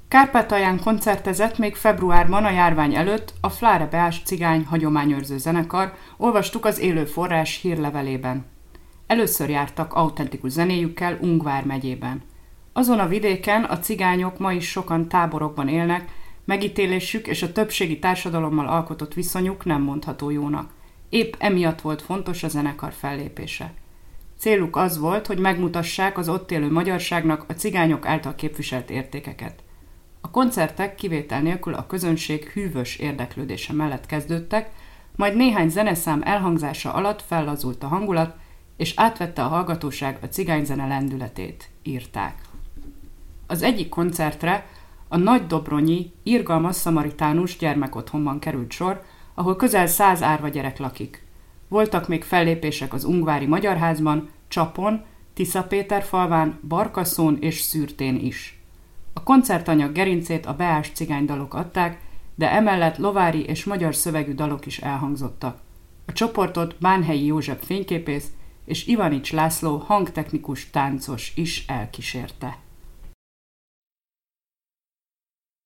Kárpátalján koncertezett még februárban a járvány előtt a Fláre Beás cigány hagyományőrző zenekar, olvastuk az Élő Forrás hírlevelében. Először jártak autentikus zenéjükkel Ungvár megyében. Azon a vidéken a cigányok ma is sokan táborokban élnek, megítélésük és a többségi társadalommal alkotott viszonyuk nem mondható jónak. Épp emiatt volt fontos a zenekar fellépése. Céluk az volt, hogy megmutassák az ott élő magyarságnak a cigányok által képviselt értékeket. A koncertek kivétel nélkül a közönség hűvös érdeklődése mellett kezdődtek, majd néhány zeneszám elhangzása alatt fellazult a hangulat, és átvette a hallgatóság a cigányzene lendületét, írták. Az egyik koncertre a Nagydobronyi Irgalmas Szamaritánus gyermekotthonban került sor, ahol közel 100 árva gyerek lakik. Voltak még fellépések az Ungvári Magyarházban, Csapon, Tiszapéterfalván, Barkaszón és Szürtén is. A koncertanyag gerincét a beás cigánydalok adták, de emellett lovári és magyar szövegű dalok is elhangzottak. A csoportot Bánhelyi József fényképész és Ivanics László hangtechnikus táncos is elkísérte.